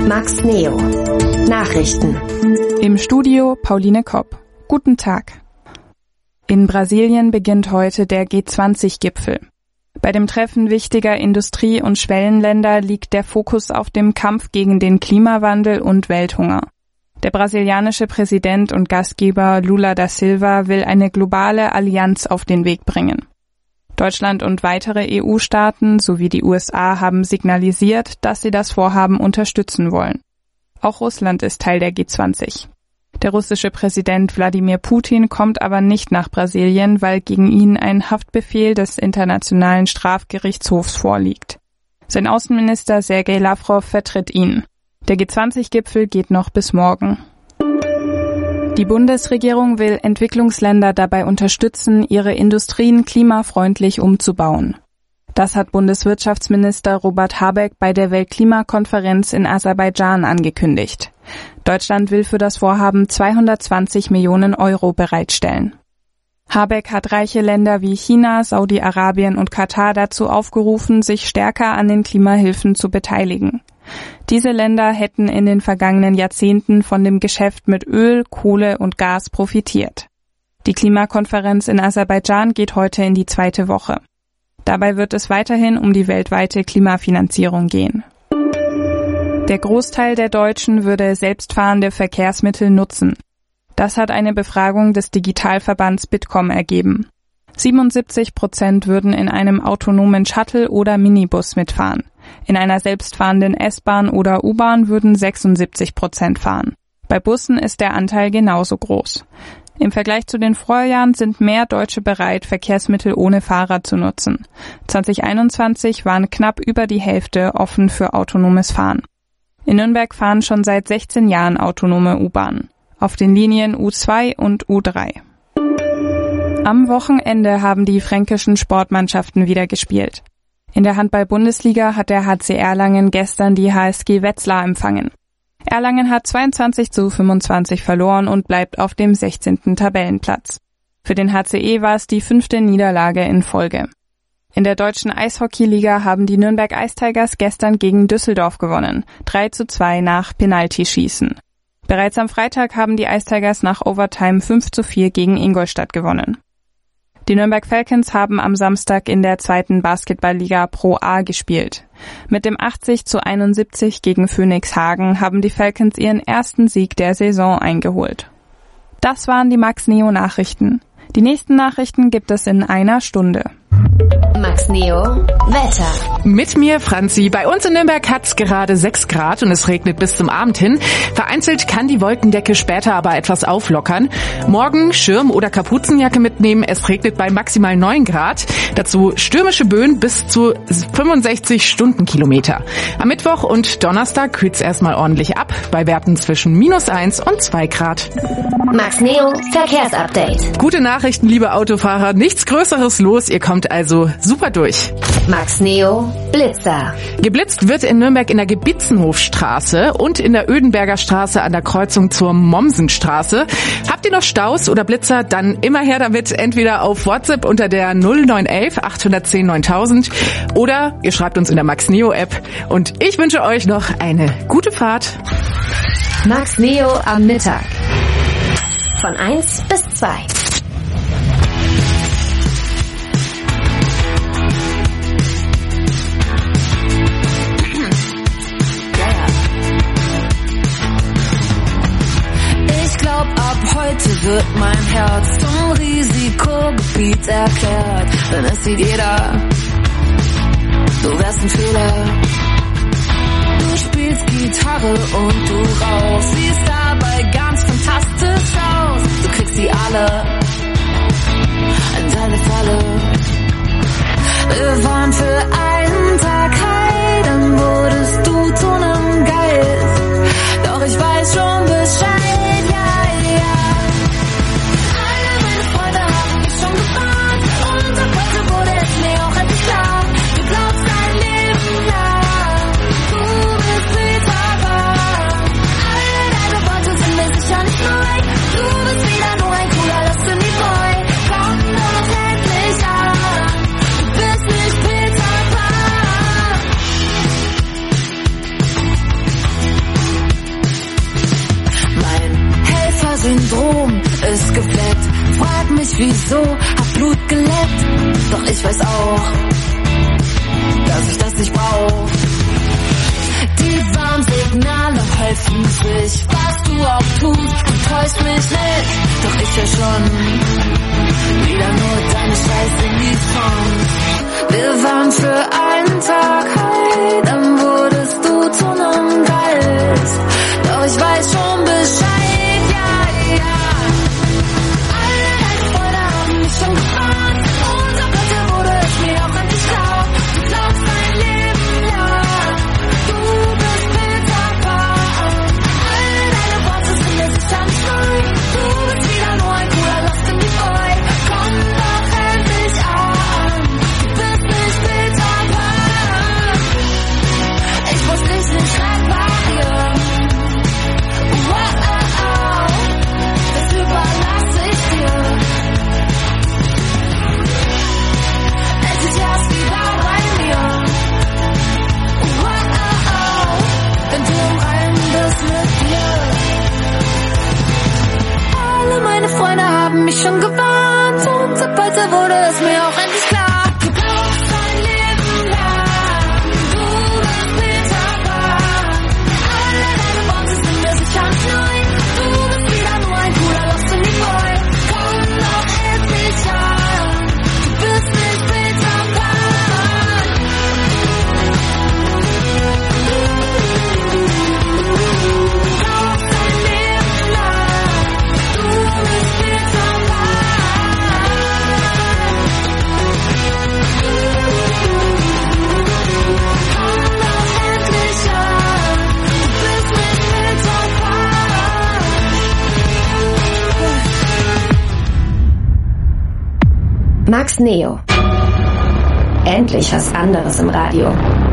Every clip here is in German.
Max Neo. Nachrichten. Im Studio Pauline Kopp. Guten Tag. In Brasilien beginnt heute der G20-Gipfel. Bei dem Treffen wichtiger Industrie- und Schwellenländer liegt der Fokus auf dem Kampf gegen den Klimawandel und Welthunger. Der brasilianische Präsident und Gastgeber Lula da Silva will eine globale Allianz auf den Weg bringen. Deutschland und weitere EU-Staaten sowie die USA haben signalisiert, dass sie das Vorhaben unterstützen wollen. Auch Russland ist Teil der G20. Der russische Präsident Wladimir Putin kommt aber nicht nach Brasilien, weil gegen ihn ein Haftbefehl des Internationalen Strafgerichtshofs vorliegt. Sein Außenminister Sergei Lavrov vertritt ihn. Der G20-Gipfel geht noch bis morgen. Die Bundesregierung will Entwicklungsländer dabei unterstützen, ihre Industrien klimafreundlich umzubauen. Das hat Bundeswirtschaftsminister Robert Habeck bei der Weltklimakonferenz in Aserbaidschan angekündigt. Deutschland will für das Vorhaben 220 Millionen Euro bereitstellen. Habeck hat reiche Länder wie China, Saudi-Arabien und Katar dazu aufgerufen, sich stärker an den Klimahilfen zu beteiligen. Diese Länder hätten in den vergangenen Jahrzehnten von dem Geschäft mit Öl, Kohle und Gas profitiert. Die Klimakonferenz in Aserbaidschan geht heute in die 2. Woche. Dabei wird es weiterhin um die weltweite Klimafinanzierung gehen. Der Großteil der Deutschen würde selbstfahrende Verkehrsmittel nutzen. Das hat eine Befragung des Digitalverbands Bitkom ergeben. 77% würden in einem autonomen Shuttle oder Minibus mitfahren. In einer selbstfahrenden S-Bahn oder U-Bahn würden 76% fahren. Bei Bussen ist der Anteil genauso groß. Im Vergleich zu den Vorjahren sind mehr Deutsche bereit, Verkehrsmittel ohne Fahrer zu nutzen. 2021 waren knapp über die Hälfte offen für autonomes Fahren. In Nürnberg fahren schon seit 16 Jahren autonome U-Bahnen. Auf den Linien U2 und U3. Am Wochenende haben die fränkischen Sportmannschaften wieder gespielt. In der Handball-Bundesliga hat der HC Erlangen gestern die HSG Wetzlar empfangen. Erlangen hat 22:25 verloren und bleibt auf dem 16. Tabellenplatz. Für den HCE war es die 5. Niederlage in Folge. In der deutschen Eishockeyliga haben die Nürnberg Ice Tigers gestern gegen Düsseldorf gewonnen, 3:2 nach Penaltyschießen. Bereits am Freitag haben die Ice Tigers nach Overtime 5:4 gegen Ingolstadt gewonnen. Die Nürnberg Falcons haben am Samstag in der 2. Basketballliga Pro A gespielt. Mit dem 80:71 gegen Phoenix Hagen haben die Falcons ihren ersten Sieg der Saison eingeholt. Das waren die Max Neo Nachrichten. Die nächsten Nachrichten gibt es in einer Stunde. Max Neo Wetter. Mit mir, Franzi. Bei uns in Nürnberg hat's gerade 6 Grad und es regnet bis zum Abend hin. Vereinzelt kann die Wolkendecke später aber etwas auflockern. Morgen Schirm oder Kapuzenjacke mitnehmen. Es regnet bei maximal 9 Grad. Dazu stürmische Böen bis zu 65 Stundenkilometer. Am Mittwoch und Donnerstag kühlt's erstmal ordentlich ab. Bei Werten zwischen -1 und 2 Grad. Max Neo Verkehrsupdate. Gute Nachrichten, liebe Autofahrer. Nichts Größeres los. Ihr kommt also super durch. Max Neo Blitzer. Geblitzt wird in Nürnberg in der Gebitzenhofstraße und in der Ödenberger Straße an der Kreuzung zur Mommsenstraße. Habt ihr noch Staus oder Blitzer? Dann immer her damit, entweder auf WhatsApp unter der 0911 810 9000 oder ihr schreibt uns in der Max Neo App. Und ich wünsche euch noch eine gute Fahrt. Max Neo am Mittag. Von 1 bis 2. Ab heute wird mein Herz zum Risikogebiet erklärt, denn es sieht jeder, du wärst ein Fehler. Du spielst Gitarre und du rauchst, siehst dabei ganz fantastisch aus. Du kriegst sie alle in deine Falle. Wir waren für einen Tag high, dann wurdest du zu nem Geist. Doch ich weiß schon Bescheid. Peter Pan. Syndrom ist gefleckt. Frag mich wieso, hab Blut geleckt. Doch ich weiß auch, dass ich das nicht brauch. Die Warnsignale helfen sich. Was du auch tust, enttäuscht mich nicht. Doch ich hör schon wieder nur deine Scheiß-Handys-Songs. Wir waren für einen Tag high, dann wurdest du zu nem Geist. Doch ich weiß schon Bescheid, ja, ja. Alle deine Freunde haben mich schon gefragt. Und ab heute wurde es mir auch endlich klar. Du glaubst dein Leben lang, du bist Peter Pan. Alle deine Worte sind mir sicher nicht neu. Du bist wieder nur ein cooler Lost in die Boy. Komm doch endlich an, du bist nicht Peter Pan. Ich muss dich nicht reparieren. Wow, das überlasse ich dir. Es ist erst wieder bei mir. Wow, wenn du im Reinen bist mit dir. Alle meine Freunde haben mich schon gewarnt und ab heute wurde es mir auch endlich klar. Du glaubst dein Leben lang, du bist Peter Pan. Alle deine Worte sind mir sicher nicht neu. Du bist wieder nur ein cooler Lost in die Boy. Komm doch endlich an, du bist nicht Peter Pan. Du glaubst dein Leben lang, du bist Peter Pan. Komm doch endlich an, du bist nicht Peter Pan. Max Neo. Endlich was anderes im Radio.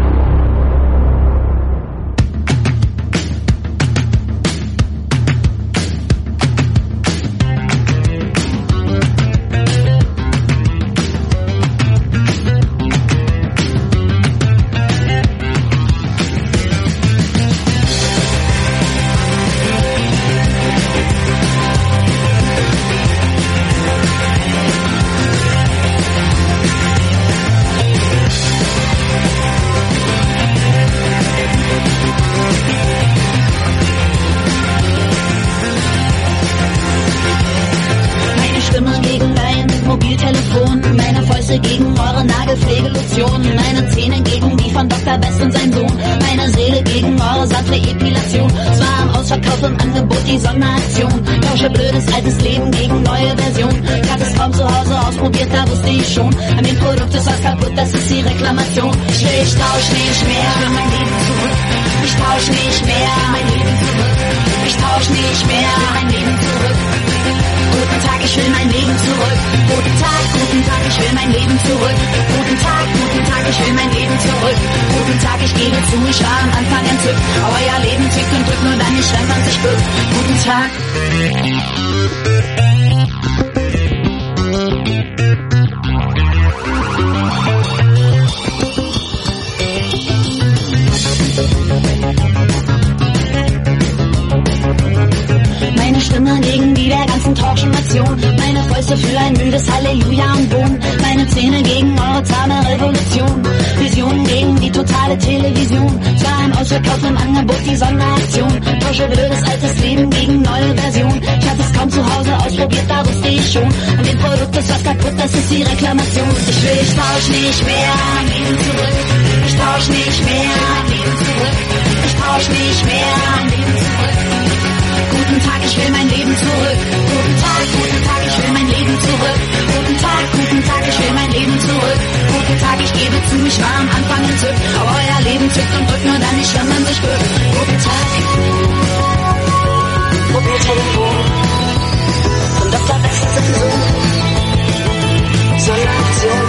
Gegen eure Nagelpflegelotion, meine Zähne gegen die von Dr. Best und sein Sohn, meine Seele gegen eure satte Epilation. Zwar am Ausverkauf im Angebot die Sonderaktion, tausche blödes altes Leben gegen neue Version. Ich hatte es kaum zu Hause ausprobiert, da wusste ich schon, an dem Produkt ist was kaputt, das ist die Reklamation. Ich tausch nicht mehr, ich will mein Leben zurück. Ich tausch nicht mehr, mein Leben zurück. Ich tausch nicht mehr, mein Leben zurück. Guten Tag, ich will mein Leben zurück. Guten Tag, ich will mein Leben zurück. Guten Tag, ich will mein Leben zurück. Guten Tag, ich gebe zu, ich war am Anfang entzückt. Aber ja, Leben tickt und drückt nur dann nicht, wenn man sich bückt. Guten Tag. Meine Stimme gegen die der ganzen Talkshow-Nation. Meine Fäuste für ein müdes Halleluja und Bohnen. Meine Zähne gegen eure zahme Revolution. Visionen gegen die totale Television. Zwar im Ausverkauf im Angebot die Sonderaktion. Tausche blödes altes Leben gegen neue Version. Ich hatte es kaum zu Hause ausprobiert, da wusste ich schon. An dem Produkt ist was kaputt, das ist die Reklamation. Ich tausch nicht mehr, mein Leben zurück. Ich tausch nicht mehr, mein Leben zurück. Ich tausch nicht mehr, mein Leben zurück. Guten Tag, ich will mein Leben zurück. Guten Tag, ich will mein Leben zurück. Guten Tag, ich will mein Leben zurück. Guten Tag, ich gebe zu, ich war am Anfang entzückt. Aber euer Leben zückt und drückt nur dann nicht, wenn man sich bückt. Guten Tag. Mobiltelefon von Dr. Best und sein Sohn. Sonderaktion.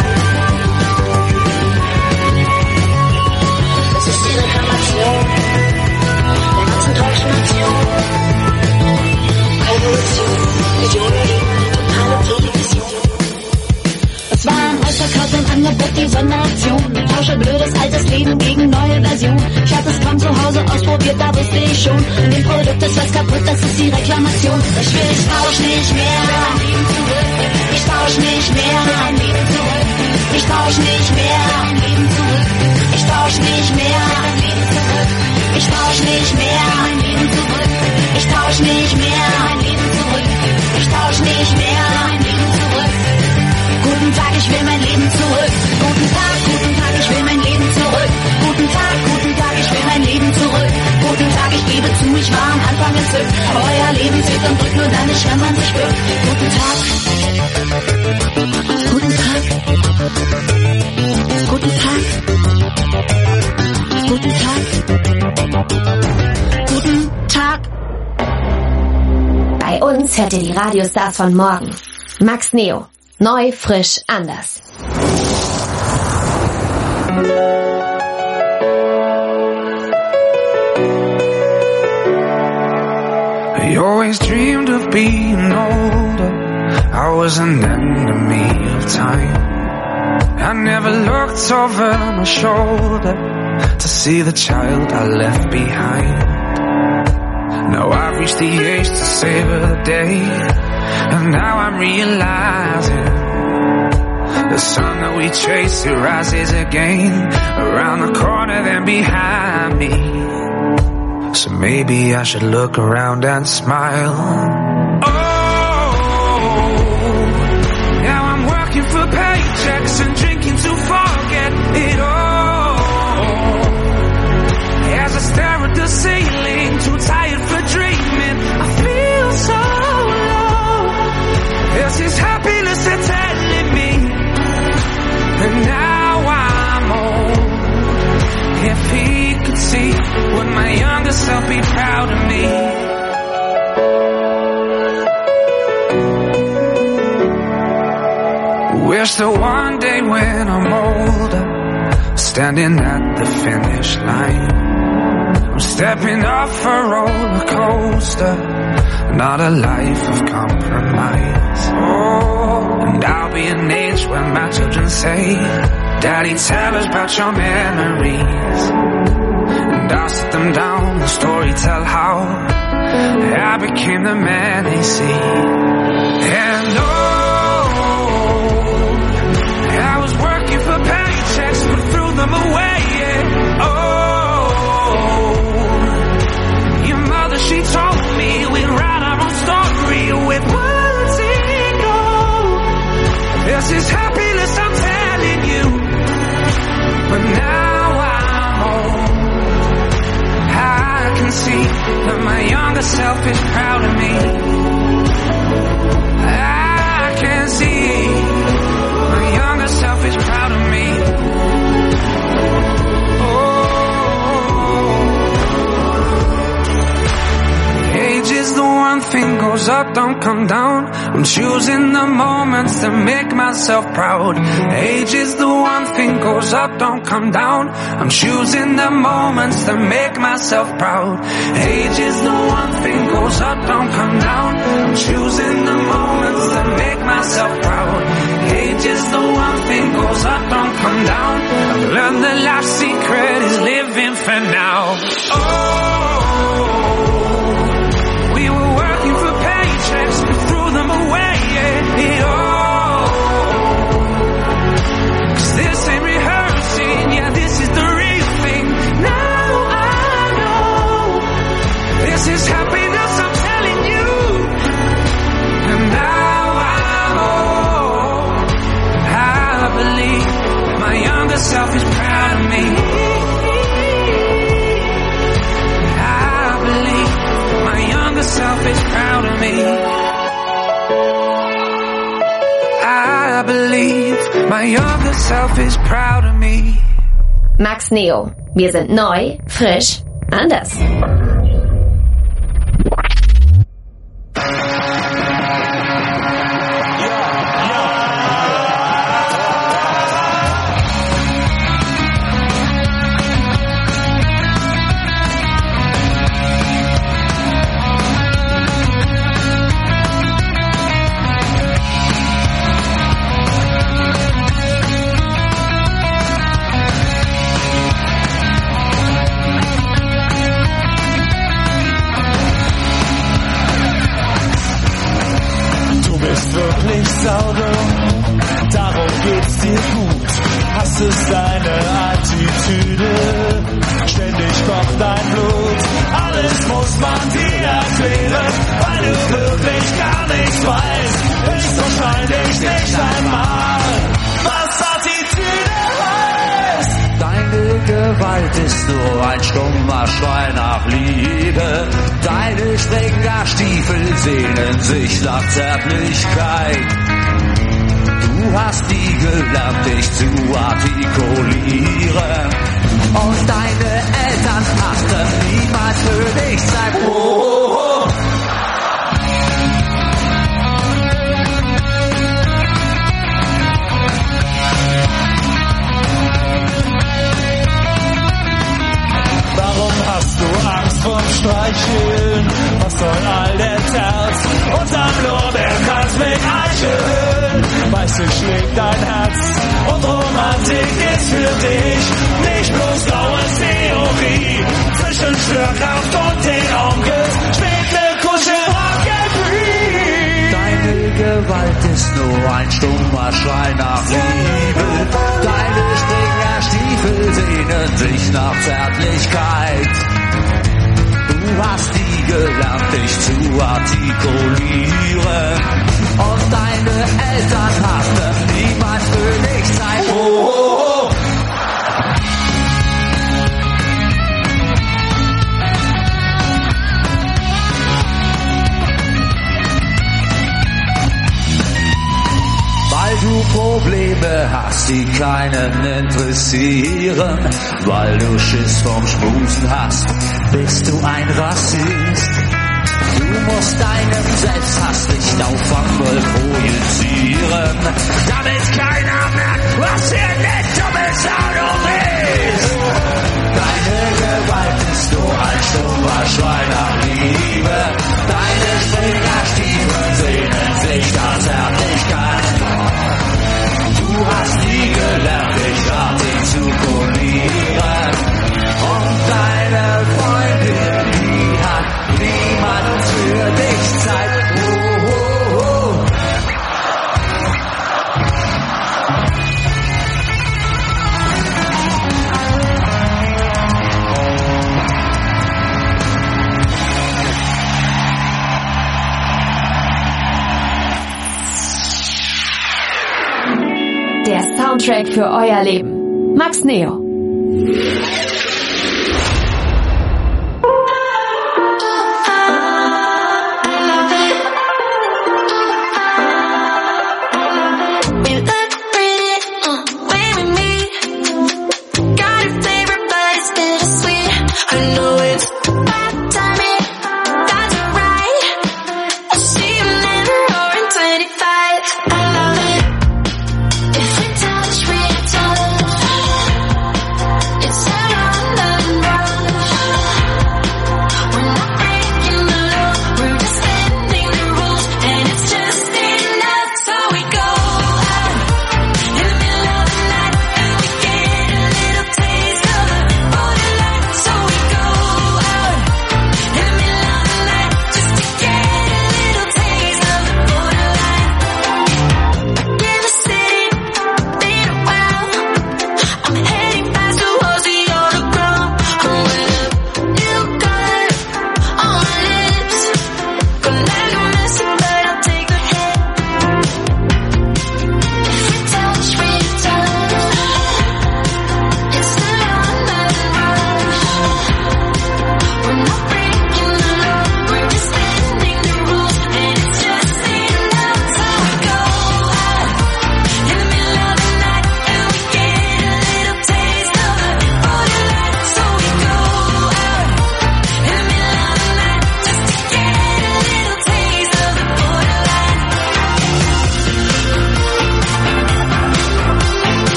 Das ist die Reklamation der ganzen deutschen Nation. Revolution, Visionen gegen die totale Television. Es war ein Ausverkauf im Angebot die Sonderaktion. Tausche blödes altes Leben gegen neue Version. Ich hatte ist kaum zu Hause ausprobiert, da wusste ich schon, in dem Produkt ist was kaputt, das ist die Reklamation. Ich tausch nicht mehr, ich tausch nicht mehr, ich tausch nicht mehr, ich tausch nicht mehr, ich tausch nicht mehr, ich tausch nicht mehr, ich tausch nicht mehr. Guten Tag, ich will mein Leben zurück. Guten Tag, ich will mein Leben zurück. Guten Tag, ich will mein Leben zurück. Guten Tag, ich gebe zu, ich war am Anfang entzückt. Euer Leben zählt und drückt nur dann nicht, wenn man sich bückt. Guten Tag. Guten Tag. Guten Tag. Guten Tag. Guten Tag. Bei uns hört ihr die Radiostars von morgen. Max Neo. Neu, frisch, anders. I always dreamed of being older. I was an enemy of time. I never looked over my shoulder to see the child I left behind. Now I've reached the age to savor the day, and now I'm realizing the sun that we chase, it rises again, around the corner then behind me. So maybe I should look around and smile. Oh, now I'm working for paychecks and drinking to forget it all. As I stare at the ceiling, too tired for dreaming, I feel so low. This is happiness that's telling me, and now I'm old. If he could see, would my younger self be proud of me? Wish that one day when I'm older, standing at the finish line, I'm stepping off a roller coaster, not a life of compromise. Oh, and I'll be an age when my children say, Daddy, tell us about your memories. And I'll sit them down and story tell how I became the man they see. And I was working for paychecks but threw them away. Your mother, she told me we'd write our own story with words in gold. This is happiness, I'm telling you. But now I'm old, I can see that my younger self is proud of me. I can see my younger self is proud of me. Oh, age is the one thing goes up, don't come down. I'm choosing the moments to make myself proud. Age is the one thing goes up, don't come down. I'm choosing the moments to make myself proud. Age is the one thing goes up, don't come down. I'm choosing the moments to make myself proud. Age is the one thing goes up, don't come down. I've learned that life's secret is living for now. Oh, we were working for paychecks, we threw them away. Cause this ain't rehearsing, yeah, this is the real thing. Now I know this is happiness, I'm telling you. And now I'm old, I believe my younger self is proud of me. I believe my younger self is proud of me. I believe my younger self is proud of me. Max Neo. Wir sind neu, frisch, anders. Saugen, darum geht's dir gut. Hast es deine Attitüde, ständig kocht dein Blut. Alles muss man dir erklären, weil du wirklich gar nichts weißt. Ist wahrscheinlich nicht einmal, was Attitüde heißt. Deine Gewalt ist nur ein stummer Schrei nach Liebe. Deine Springerstiefel sehnen sich nach Zärtlichkeit. Du hast nie gelernt, dich zu artikulieren. Und deine Eltern achten niemals für dich sein. Oh, oh, oh. Warum hast du Angst vorm Streicheln? Was soll all der Terz? Unterm Lorbeerkranz mit Eicheln. Weißt du, schlägt dein Herz und Romantik ist für dich nicht bloß graue Theorie. Zwischen Störkraft und den Onkels steht ne Kuschelrock-Gebrie. Deine Gewalt ist nur ein stummer Schrei nach Liebe. Deine Springerstiefel sehnen sich nach Zärtlichkeit. Du hast nie gelernt, dich zu artikulieren. Und deine Eltern hatten niemals für dich Zeit. Oh, oh, oh. Weil du Probleme hast, die keinen interessieren. Weil du Schiss vom Schmusen hast, bist du ein Rassist. Du musst deinen Selbsthass nicht auf andere projizieren, damit keiner merkt, was für eine dumme Sau du bist. Deine Gewalt ist nur ein stummer Schrei nach Liebe. Deine Springerstiefel sehnen sich nach Zärtlichkeit. Du hast nie gelernt, dich artikulieren. Und deine Freundin, die hat niemand für dich Zeit. Oh, oh, oh. Der Soundtrack für euer Leben. Max Neo.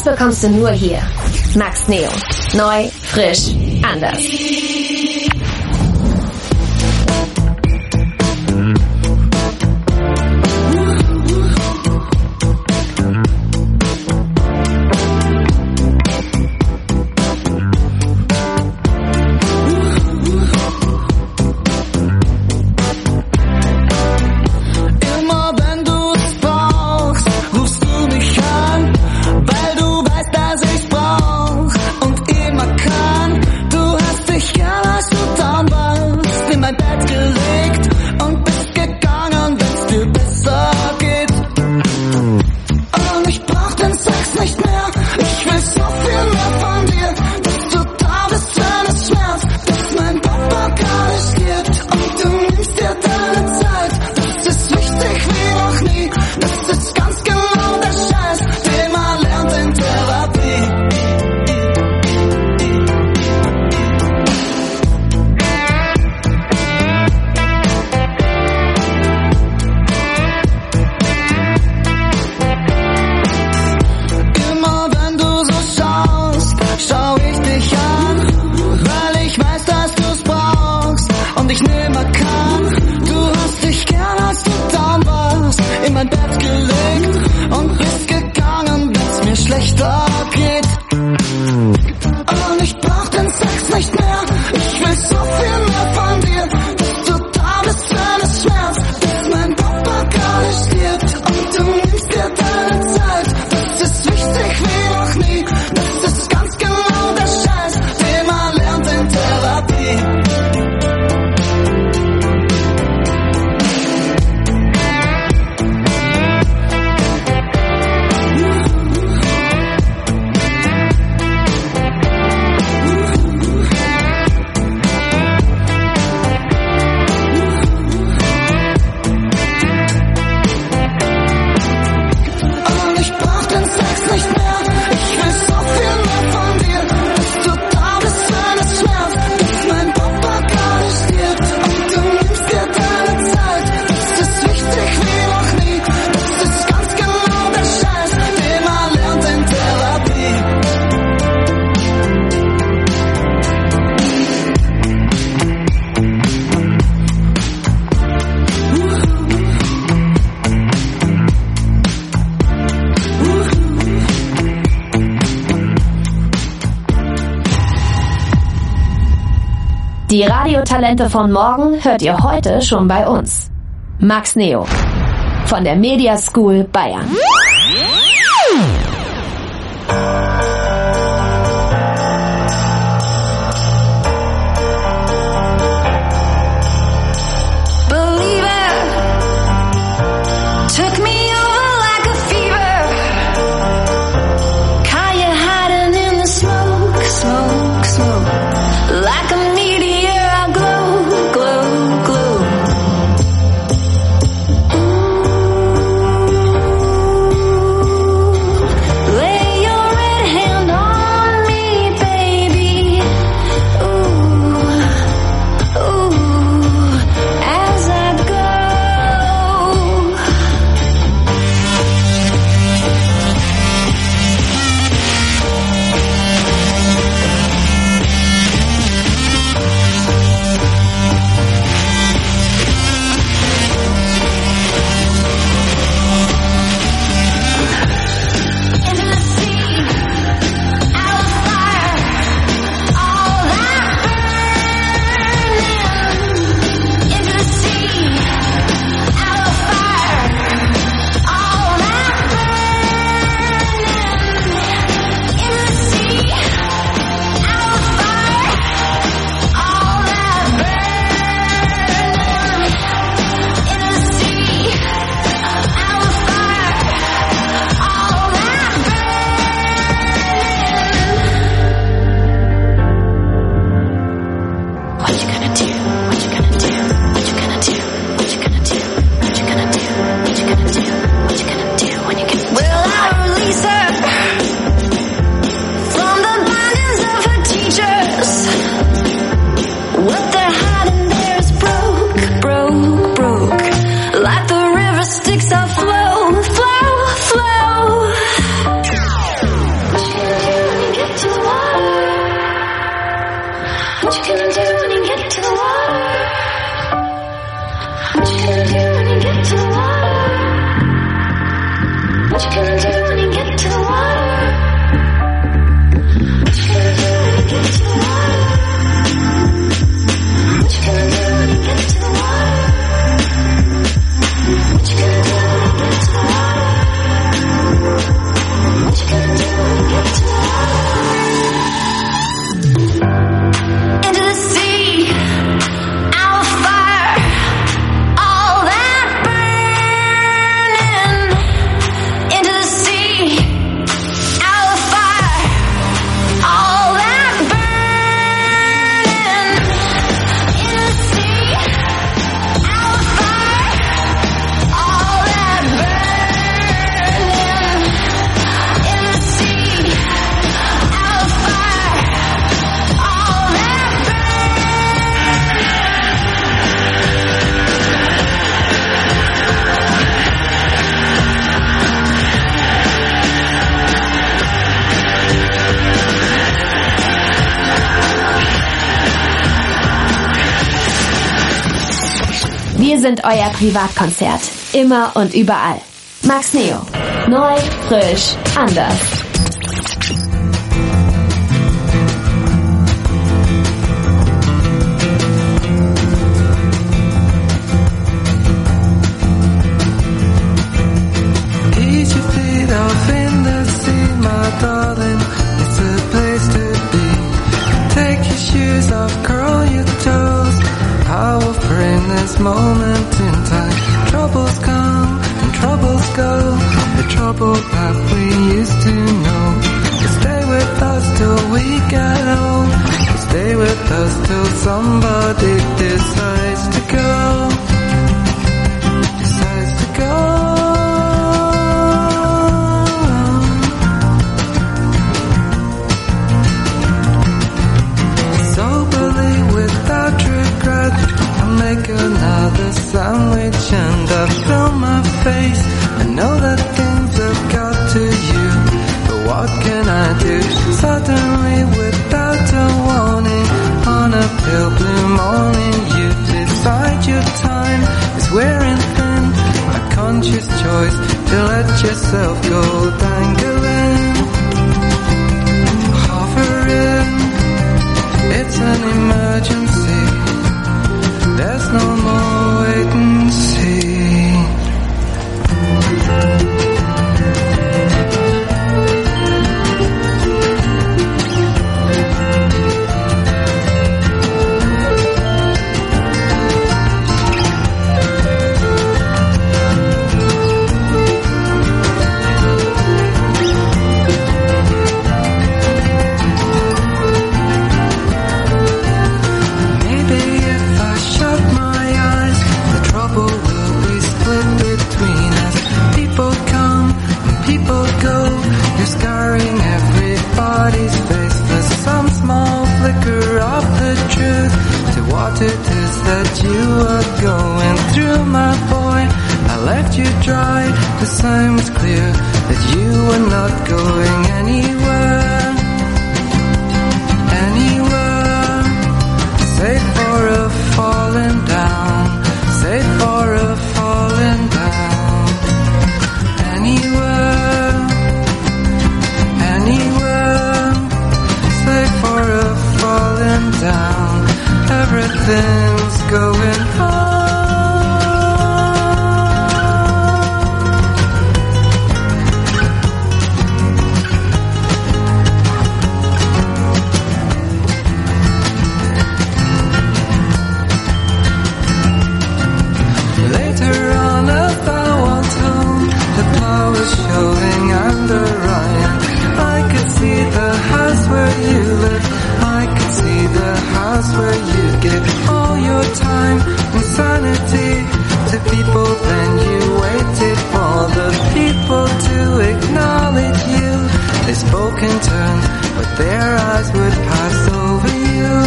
bekommst du nur hier. Max Neo. Neu, frisch, anders. Die Radiotalente von morgen hört ihr heute schon bei uns. Max Neo von der Media School Bayern. Lay your red hand Wir sind euer Privatkonzert. Immer und überall. Max Neo. Neu, frisch, anders. Easy feet off in the sea, my darling. It's a place to be. Take your shoes off, curl your toes. I will bring this moment in time. Troubles come and troubles go. The trouble that we used to know. So stay with us till we get old. So stay with us till somebody decides to go. Decides to go. Soberly without regret, I'll make another sandwich and I fill my face. I know that things have got to you, but what can I do? Suddenly without a warning, on a pale blue morning, you decide your time is wearing thin. A conscious choice to let yourself go dangling, hovering. It's an emergency. There's no more wait and see. What it is that you are going through, my boy. I left you dry. The sign was clear that you were not going anywhere. Anywhere. Save for a falling down. Save for a falling down. Anywhere. Anywhere. Save for a falling down. Everything's going on. Later on, as I walked home, the plow was showing under Ryan. I could see the house where you live. I could see the house where you give all your time and sanity to people. Then you waited for the people to acknowledge you. They spoke in turn, but their eyes would pass over you.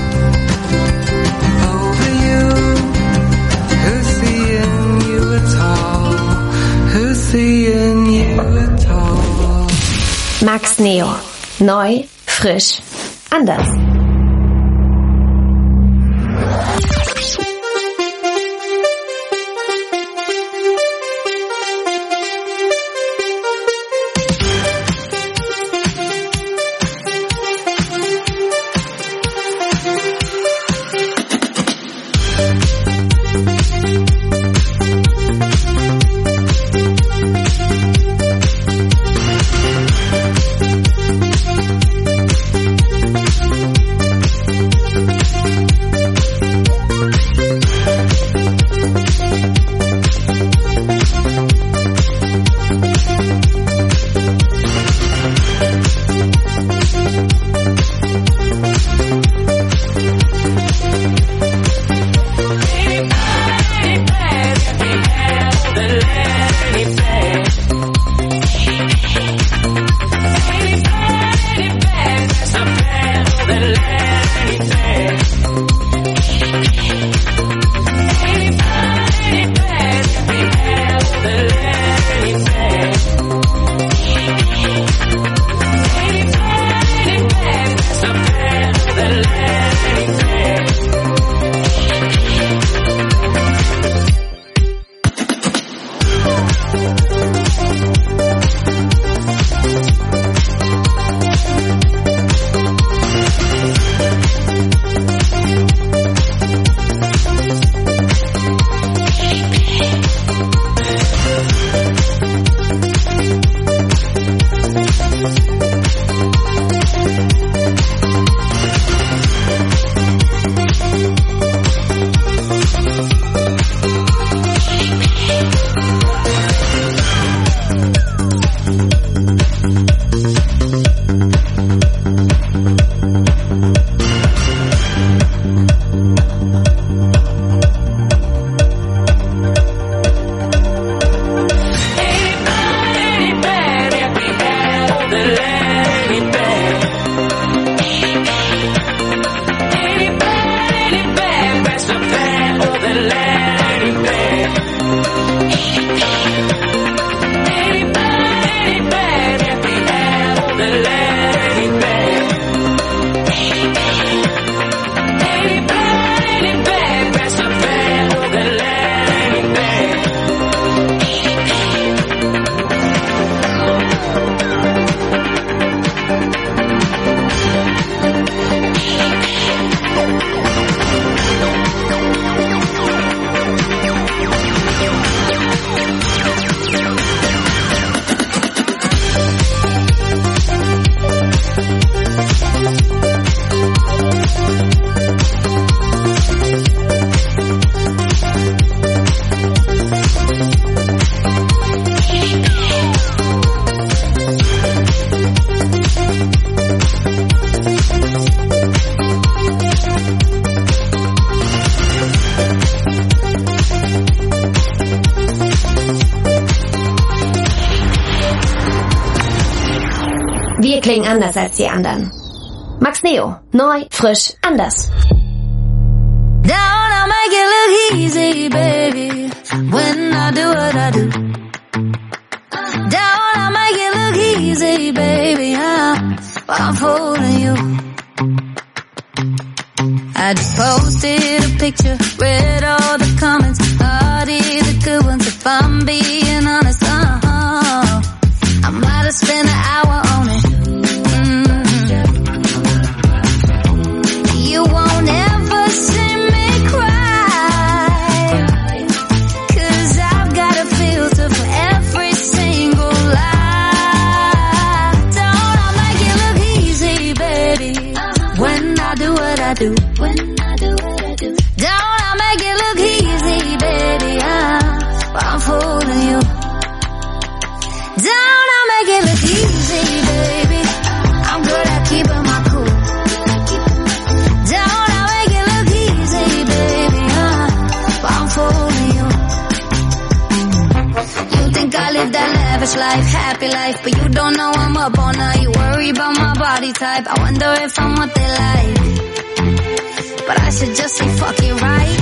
Over you. Who's seeing you at all? Who's seeing you at all? Max Neo. Neu, frisch, anders. Wir klingen anders als die anderen. Max Neo. Neu, frisch, anders. Down, I make it look easy, baby, when I do what I do. Down, I make it look easy, baby, I'm fooling you. I just posted a picture, read all the comments, naughty the good ones, if I'm being honest, I might have spent an hour on it. You won't ever see me cry, 'cause I've got a filter for every single lie. Don't I make it look easy, baby, when I do what I do. Don't I make it look easy, baby, I'm fooling you. Don't I make it look easy, baby, I'm good at keeping my cool. Don't I make it look easy, baby, I'm fooling you. You think I live that lavish life, happy life, but you don't know I'm up all night. You worry about my body type, I wonder if I'm what they like. But I should just say fuck it, right?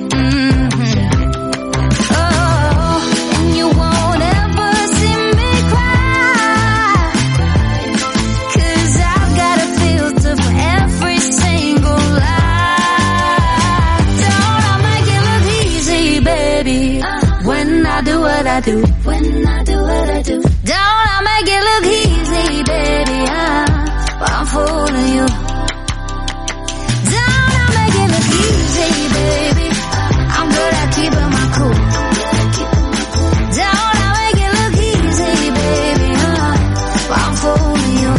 Oh, and you won't ever see me cry, 'cause I've got a filter for every single lie. Don't I make it look easy, baby, when I do what I do. Don't I make it look easy, baby, I'm fooling you. Easy, baby, I'm good at keeping my cool. Don't I make it look easy, baby, I'm fooling you.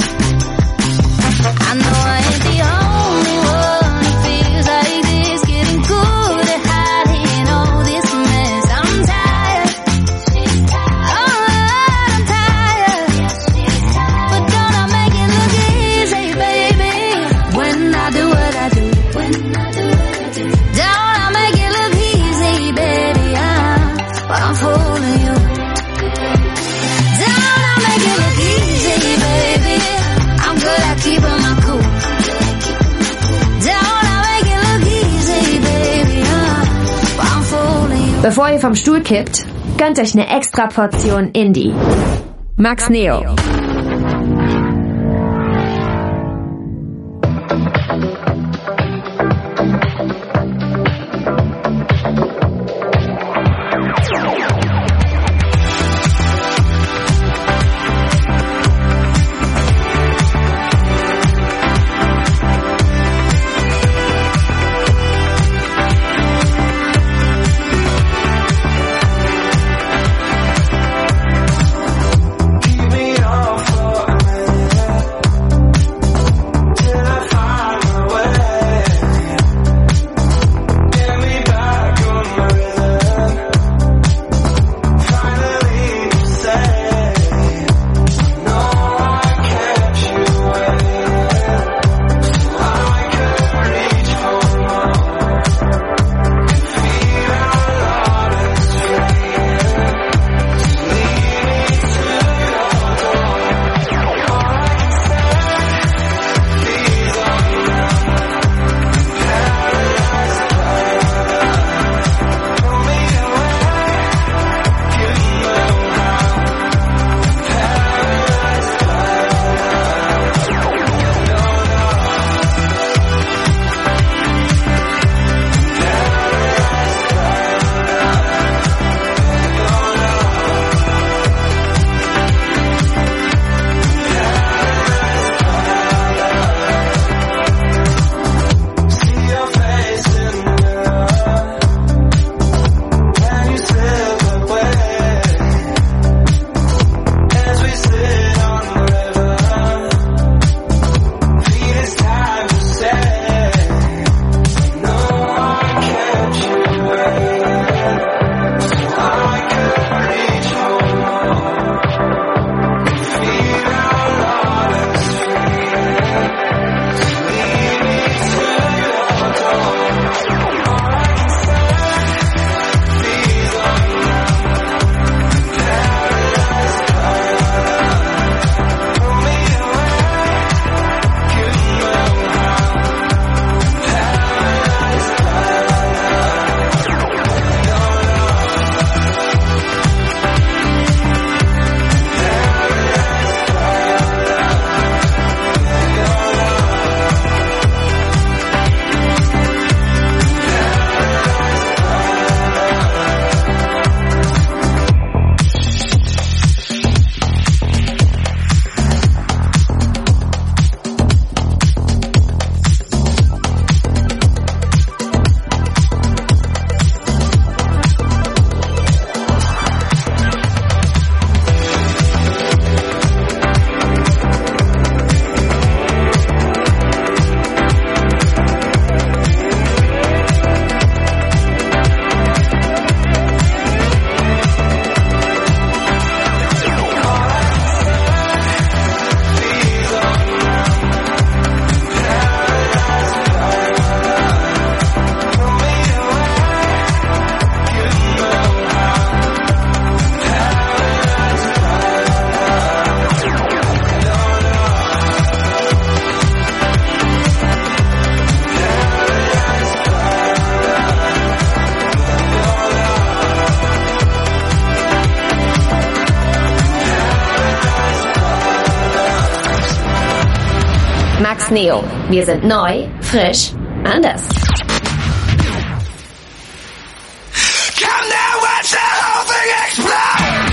I know I ain't the only one who feels like this, getting good at hiding all this mess. I'm tired, oh I'm tired, but don't I make it look easy, baby, when I do what I do. Don't I make it look easy, baby, I'm fooling you. Don't I make it look easy, baby, I'm good at keeping my cool. Don't I make it look easy, baby, I'm fooling you. Bevor ihr vom Stuhl kippt, gönnt euch eine extra Portion Indie. Max Neo. Keep me off Max Neo. Wir sind neu, frisch, anders. Come now, watch the whole thing explode!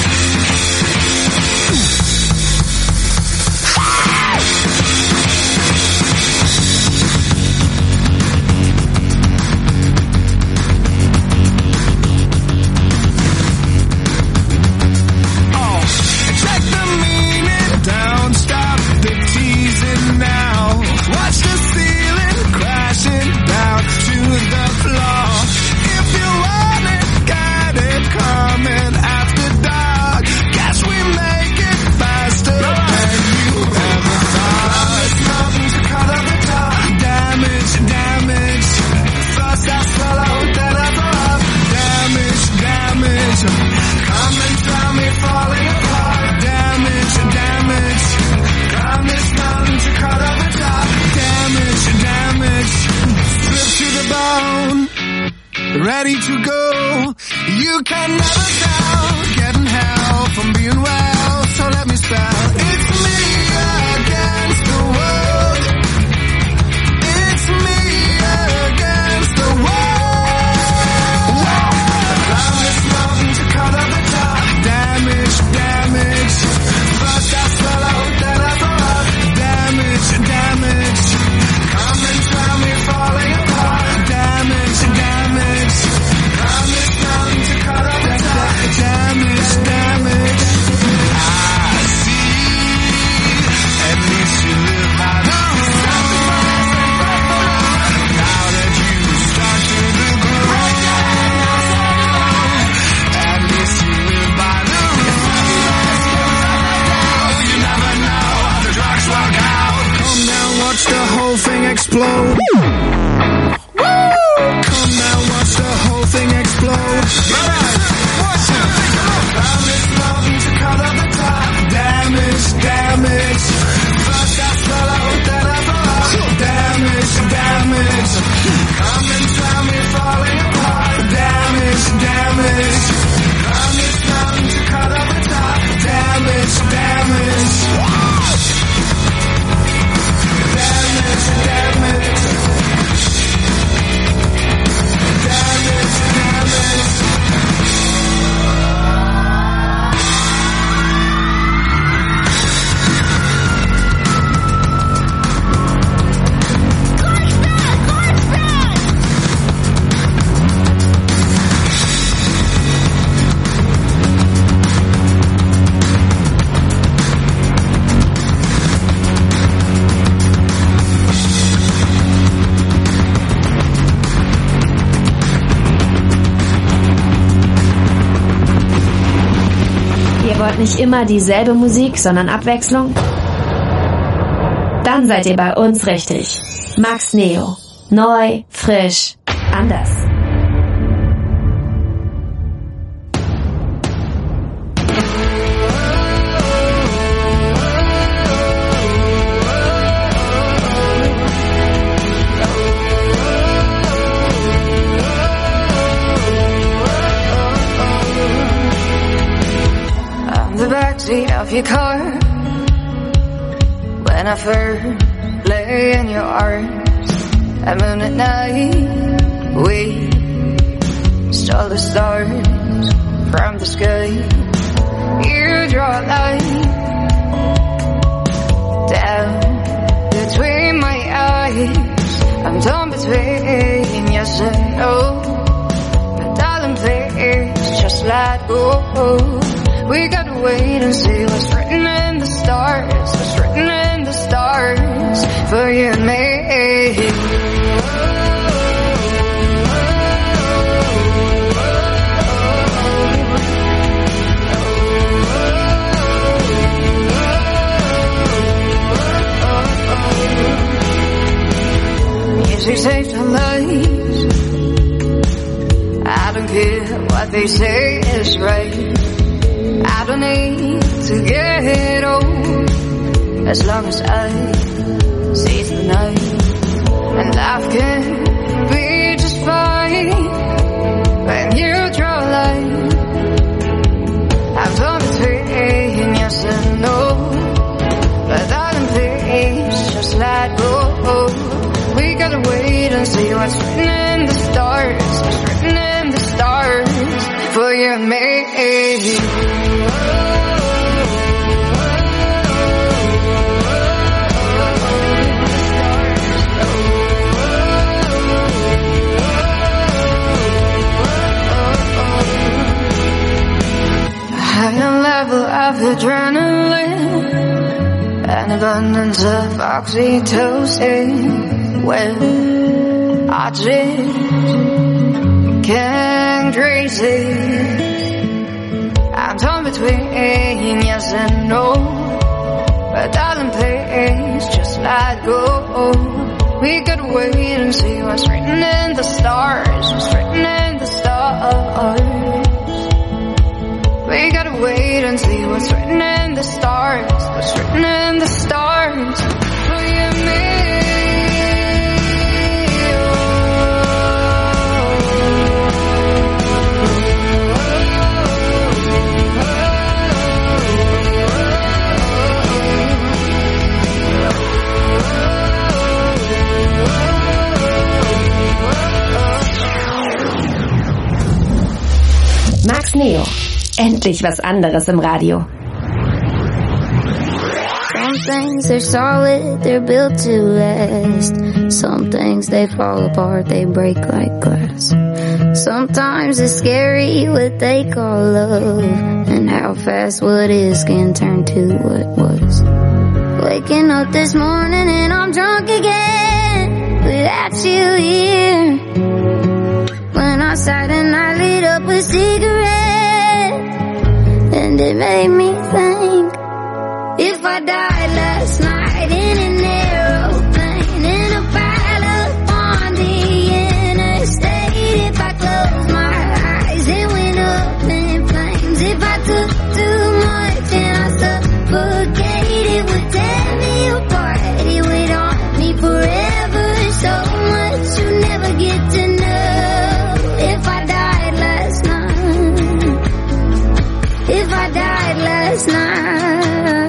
Watch the ceiling crashing down to the floor. If you want it, got it coming after dark. Guess we make it faster than you ever thought. It's nothing to cut up the top. Damage, damage. First I swallow, then I throw up. Damage, damage. Come and tell me falling apart. Damage, damage. Come, it's nothing to cut up the top. Damage, damage, stripped to the bone, ready to go. You can never tell, getting hell from being well. So let me spell, it's me against the world. It's me against the world. There's nothing to cut off the top. Damage, damage. First I swallow, then I throw up. Damage, damage. Come and tell me falling apart. Damage, damage. Promise nothing to cut off the top. Damage, damage. I see. At least you live by the rules. Now that you start to the groove. At least you live by the rules. You never know how the drugs work out. Come now, watch the whole thing explode. Come now, watch the whole thing explode. Alright, watch it. Promise nothing to cut off the top. Damage, damage. First I swallow, then I throw up. Damage, damage. Come and tell me falling apart. Damage, damage. Promise nothing to cut off the top. Damage, damage. Damage, damage. Damage, damage. Ihr wollt nicht immer dieselbe Musik, sondern Abwechslung? Dann seid ihr bei uns richtig. Max Neo. Neu, frisch, anders. The backseat of your car, when I first lay in your arms, at moon at night, we stole the stars from the sky. You draw a line down between my eyes. I'm torn between yes and no, but darling, please just let go. We gotta wait and see what's written in the stars. What's written in the stars for you and me. Music saves our lives. I don't care what they say is right. I don't need to get old, as long as I seize the night. And life can be just fine when you draw a line. I'm torn between yes and no, but darling, please just let and see what's written in the stars. What's written in the stars for you and me. High level of adrenaline, an abundance of oxytocin. Well, I just can't trace it. I'm torn between yes and no, but darling, please just let go. We could wait and see what's written in the stars. What's written in the stars. We gotta wait and see what's written in the stars. What's written in the stars for you and me. Max Neo. Endlich was anderes im Radio. Some things are solid, they're built to last. Some things they fall apart, they break like glass. Sometimes it's scary what they call love, and how fast what is can turn to what was. Waking up this morning and I'm drunk again, without you here. When I sat and I lit up a cigarette, and it made me think, if I died last night in an aeroplane, in a pile on the interstate, if I closed my eyes and went up in flames, if I took too much and I suffocated, it would tear me apart, it would haunt me forever, so much you never get to know. If I died last night, if I died last night,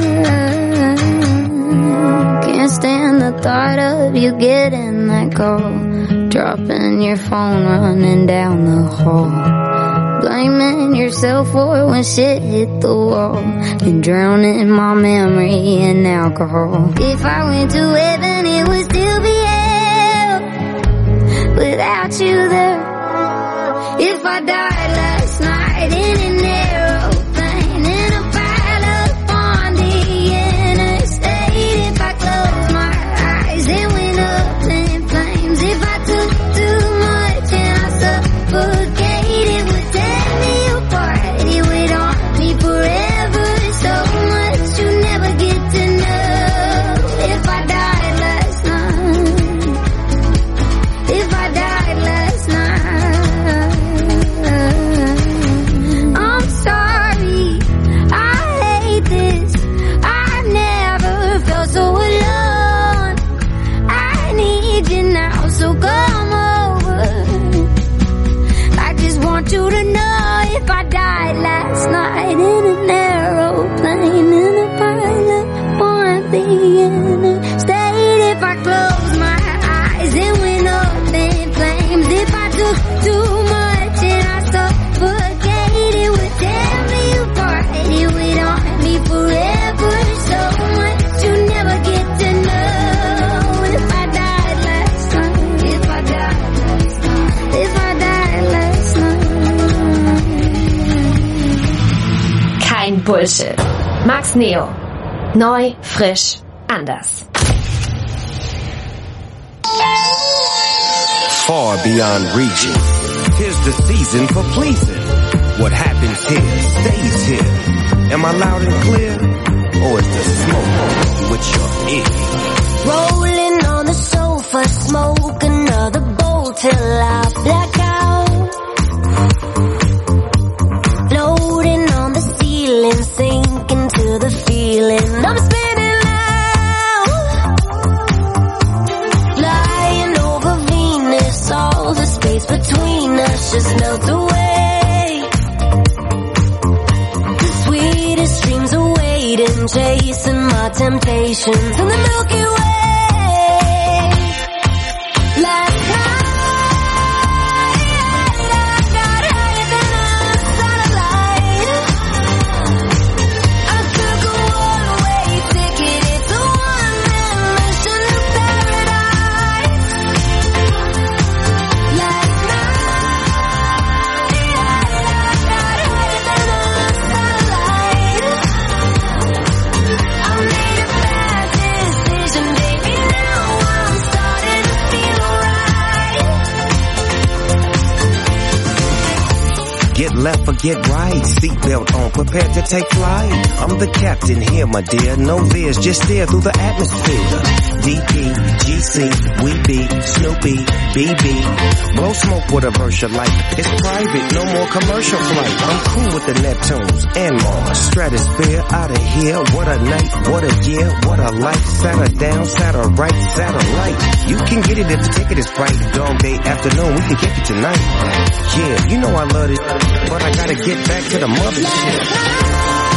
can't stand the thought of you getting that call, dropping your phone, running down the hall, blaming yourself for when shit hit the wall, and drowning my memory in alcohol. If I went to heaven, it would still be hell without you there. If I died last night in an aeroplane, in a pile up on the interstate, if I closed my eyes and went up in flames, if I took too much and I suffocated, it would tear me apart, it would haunt me forever, so much you never get to know. If I died last night, if I died last night, I'm sorry, I hate this, I never felt so alone, I need you now, so come over. I just want you to know, if I died last night in an aeroplane, in a pilot on the interstate, if I closed my eyes and went up in flames, if I took too much and I suffocated, it would tear me apart, it would haunt me forever, so much you never get to know. If I died last night, if I died last night, if I died last night. Kein Bullshit. Max Neo. Neu, frisch, anders. Far beyond reaching. Tis the season for pleasing. What happens here stays here. Am I loud and clear? Or is the smoke with your ear? Rolling on the sofa, smoke another bowl till I black out. Floating on the ceiling, sinking to the feeling. I'm spinning loud. Flying over Venus, all the space between us just melts away. The sweetest dreams are waiting, chasing my temptations in the Milky Way. Like left or get right. Seatbelt on, prepared to take flight. I'm the captain here, my dear. No veers, just steer through the atmosphere. DP, GC, we be Snoopy, BB. Blow smoke with a Versha light. It's private, no more commercial flight. I'm cool with the Neptunes and Mars. Stratosphere, out of here. What a night, what a year, what a life. Satter down, satter right, satellite. You can get it if the ticket is right. Dog day afternoon, we can kick it tonight. Yeah, you know I love it, but I gotta get back to the mothership.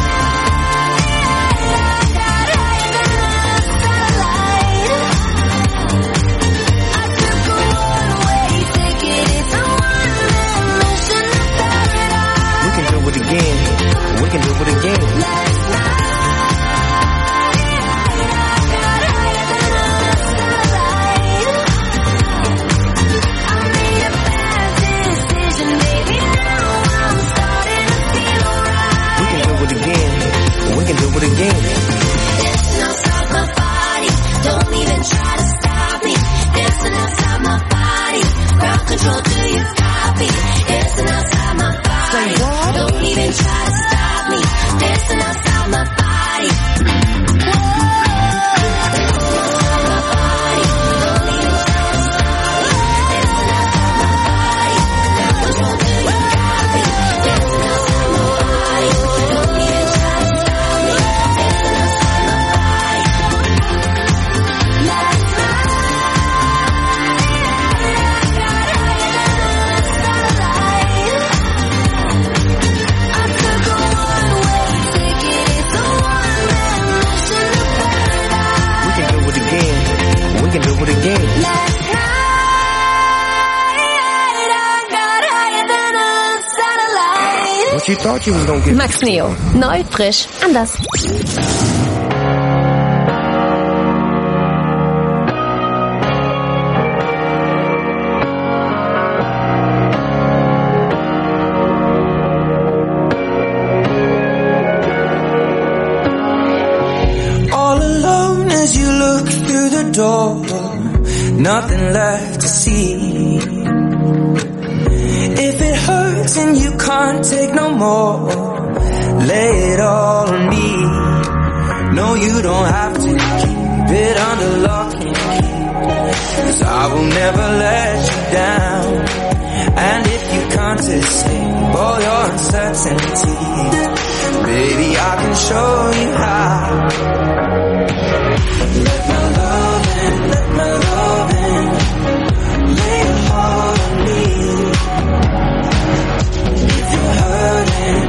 We can do it again. We can do it again. Dancing outside my body, don't even try to stop me. Dancing outside my body, ground control, do you copy? Dancing outside my body, don't even try to stop me. Dancing outside my body. We can do it again. Last night I got higher than a satellite. What you thought you was gonna get? Max Neo. Neu, frisch, anders. Nothing left to see. If it hurts and you can't take no more, lay it all on me. No, you don't have to keep it under lock and key, 'cause I will never let you down. And if you can't escape all your uncertainties, baby, I can show you how. Let my love in, let my love in. Lay your heart on me. If you're hurting,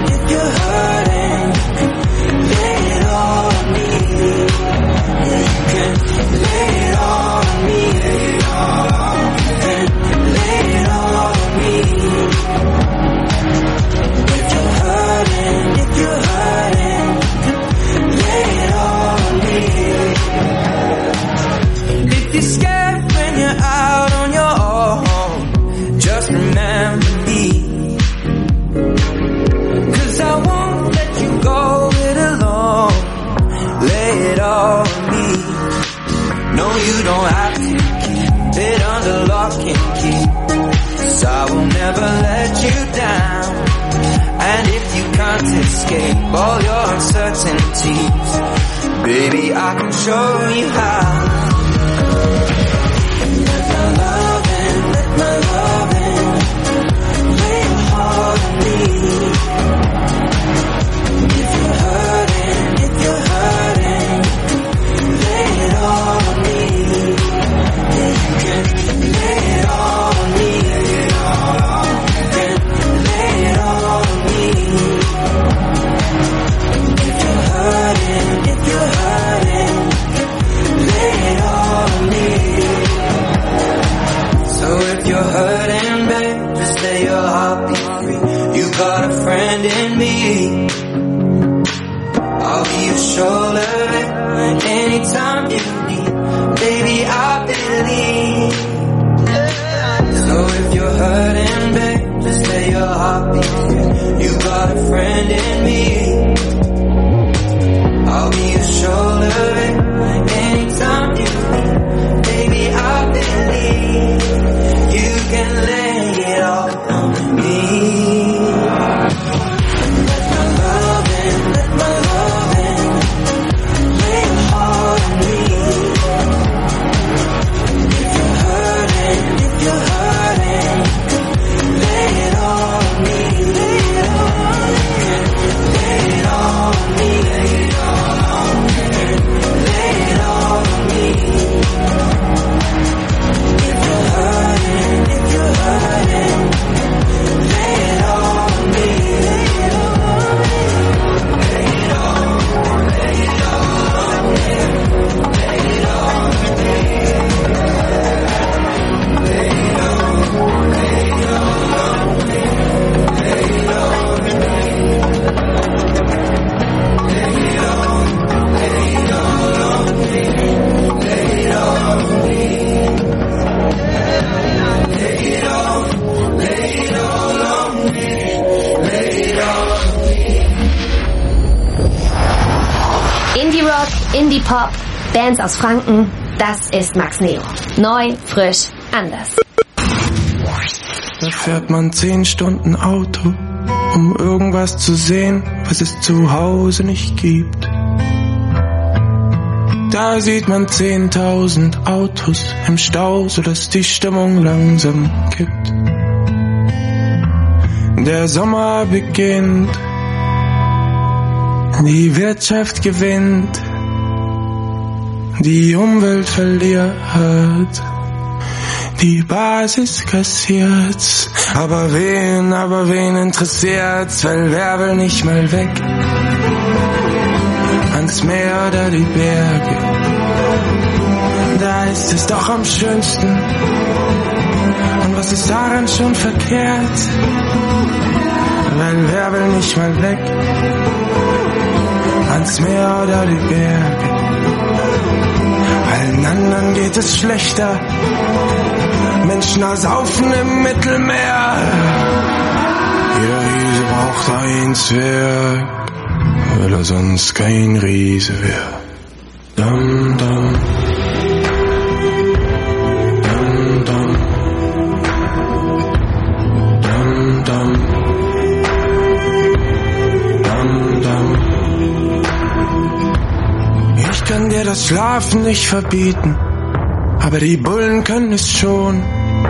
lay it all on me. You can lay it all on me. Lay it all on me. If you're hurting, lay it all on me. If you're scared when you're out on your own, just remember me. 'Cause I won't let you go it alone. Lay it all on me. No, you don't have to keep it under lock and key, 'cause I will never let you down. And if you can't escape all your uncertainties, baby, I can show you how. Let my love in, lay your heart on me. If you're hurting, lay it all on me. You can lay it all on me. You can lay it all on me. If you're hurting, lay it all on me. So if you're hurting, babe, just let your heart be free. You got a friend in me. I'll be your shoulder anytime you need. Baby, I believe. So if you're hurting, babe, just let your heart be free. You got a friend in me. I'll be your shoulder anytime you need. Baby, I believe. You can lay it all on me. Indie-Rock, Indie-Pop, Bands aus Franken, das ist Max Neo. Neu, frisch, anders. Da fährt man 10 Stunden Auto, um irgendwas zu sehen, was es zu Hause nicht gibt. Da sieht man 10.000 Autos im Stau, sodass die Stimmung langsam kippt. Der Sommer beginnt, die Wirtschaft gewinnt, die Umwelt verliert, die Basis kassiert's. Aber wen interessiert's, weil wer will nicht mal weg? Ans Meer oder die Berge, da ist es doch am schönsten. Und was ist daran schon verkehrt? Weil wer will nicht mal weg? Ans Meer oder die Berge, allen anderen geht es schlechter. Menschen ersaufen im Mittelmeer. Jeder Riese braucht ein Zwerg, weil er sonst kein Riese wäre. Dum, dum. Dum, dum. Dum, dum. Dum, dum. Ich kann dir das Schlafen nicht verbieten, aber die Bullen können es schon.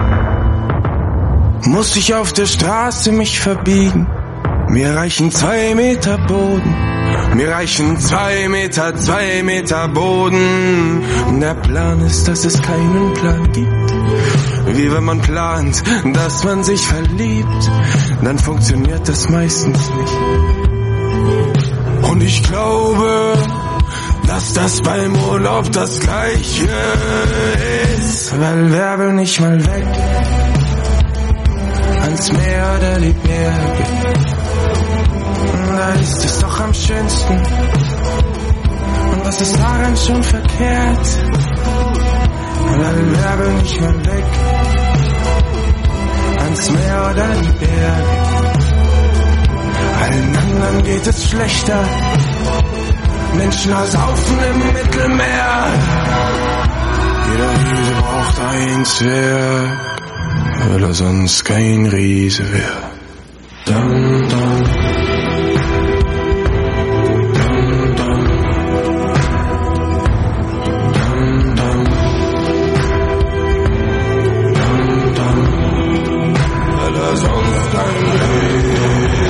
Muss ich auf der Straße mich verbiegen? Mir reichen 2 Meter Boden. Mir reichen 2 Meter Boden. Der Plan ist, dass es keinen Plan gibt. Wie wenn man plant, dass man sich verliebt, dann funktioniert das meistens nicht. Und ich glaube, dass das beim Urlaub das Gleiche ist. Weil wer will nicht mal weg? Ans Meer oder die Berge, da ist es doch am schönsten. Und was ist daran schon verkehrt? Weil wer will nicht mal weg? Ans Meer oder die Berge, allen anderen geht es schlechter. Menschen ersaufen im Mittelmeer. Jeder Riese braucht ein Zwerg, weil er sonst kein Riese wäre. Dum, dum. Dum, dum. Dum, dum. Dum, dum. Weil er sonst kein Riese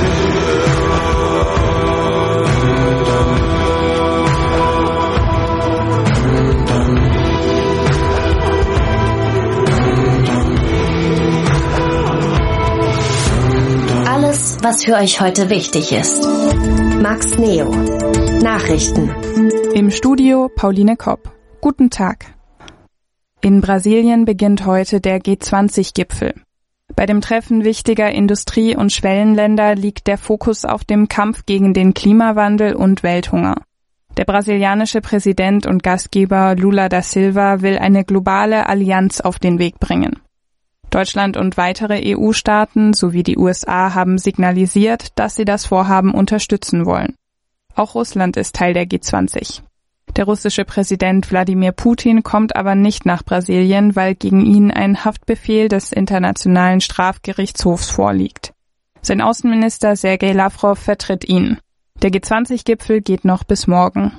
was für euch heute wichtig ist. Max Neo. Nachrichten. Im Studio Pauline Kopp. Guten Tag. In Brasilien beginnt heute der G20-Gipfel. Bei dem Treffen wichtiger Industrie- und Schwellenländer liegt der Fokus auf dem Kampf gegen den Klimawandel und Welthunger. Der brasilianische Präsident und Gastgeber Lula da Silva will eine globale Allianz auf den Weg bringen. Deutschland und weitere EU-Staaten sowie die USA haben signalisiert, dass sie das Vorhaben unterstützen wollen. Auch Russland ist Teil der G20. Der russische Präsident Wladimir Putin kommt aber nicht nach Brasilien, weil gegen ihn ein Haftbefehl des Internationalen Strafgerichtshofs vorliegt. Sein Außenminister Sergei Lavrov vertritt ihn. Der G20-Gipfel geht noch bis morgen.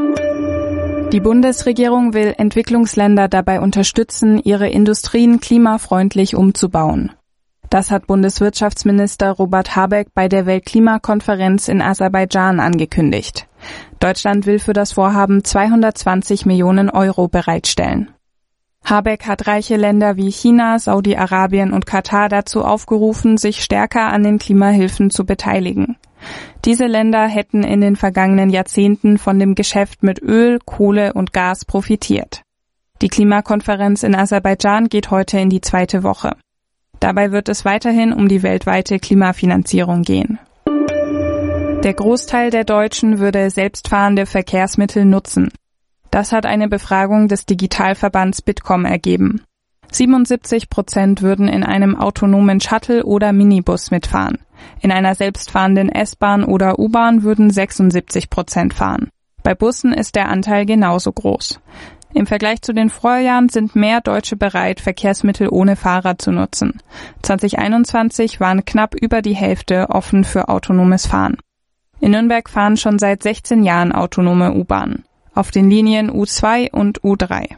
Die Bundesregierung will Entwicklungsländer dabei unterstützen, ihre Industrien klimafreundlich umzubauen. Das hat Bundeswirtschaftsminister Robert Habeck bei der Weltklimakonferenz in Aserbaidschan angekündigt. Deutschland will für das Vorhaben 220 Millionen Euro bereitstellen. Habeck hat reiche Länder wie China, Saudi-Arabien und Katar dazu aufgerufen, sich stärker an den Klimahilfen zu beteiligen. Diese Länder hätten in den vergangenen Jahrzehnten von dem Geschäft mit Öl, Kohle und Gas profitiert. Die Klimakonferenz in Aserbaidschan geht heute in die 2. Woche. Dabei wird es weiterhin um die weltweite Klimafinanzierung gehen. Der Großteil der Deutschen würde selbstfahrende Verkehrsmittel nutzen. Das hat eine Befragung des Digitalverbands Bitkom ergeben. 77% würden in einem autonomen Shuttle oder Minibus mitfahren. In einer selbstfahrenden S-Bahn oder U-Bahn würden 76% fahren. Bei Bussen ist der Anteil genauso groß. Im Vergleich zu den Vorjahren sind mehr Deutsche bereit, Verkehrsmittel ohne Fahrer zu nutzen. 2021 waren knapp über die Hälfte offen für autonomes Fahren. In Nürnberg fahren schon seit 16 Jahren autonome U-Bahnen. Auf den Linien U2 und U3.